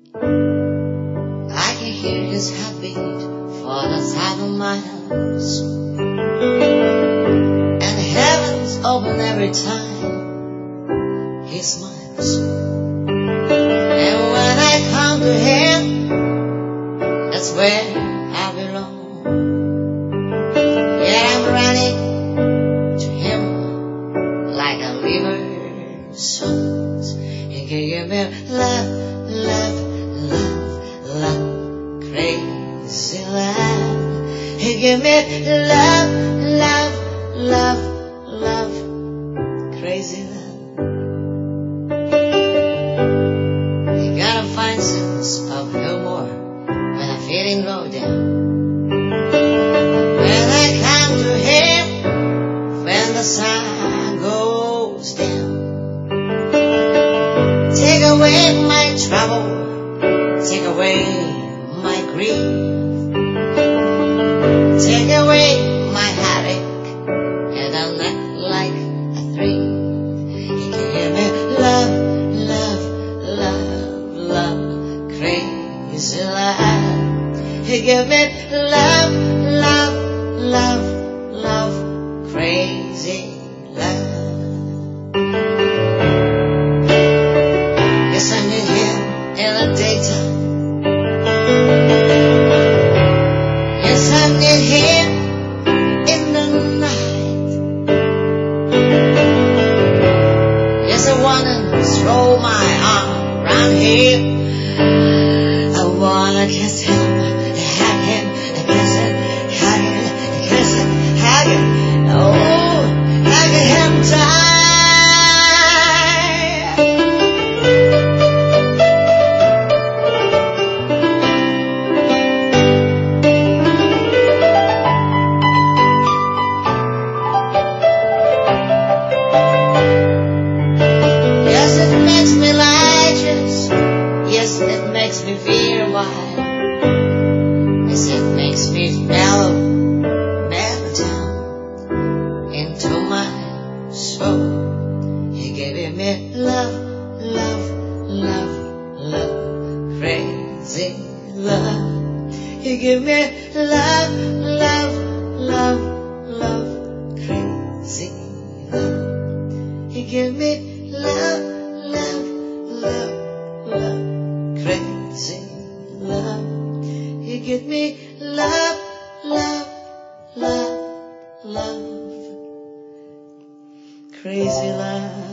I can hear his heartbeat for the 1,000 miles, and the heavens open every time he smiles. And when I come to him, that's where I belong. Yeah, I'm running to him like a river songs. He can give me love, love, love, love, crazy love. He give me love, love, love, love, crazy love. You gotta find sense of humor when I'm feeling low down. When I come to him, when the sun goes down, take away my trouble, take away my grief, take away my heartache, and I'll not like a thief. He can give me love, love, love, love, crazy love. He give me love, love, love, love, crazy love. Yes, I need him in the daytime. Yes, I need him in the night. Yes, I wanna throw my arm around him. I wanna kiss him, hug him, kiss him, hug him, kiss him, hug him. Oh, hug him tight. Yes, it makes me righteous. Yes, it makes me feel wild. Yes, it makes me mellow, mellow down into my soul. He gave me love, love, love, love, crazy love. He gave me love, love, love, love, crazy love. He gave me love, love, love, love, crazy love. He gave me love, love, love, love, crazy love.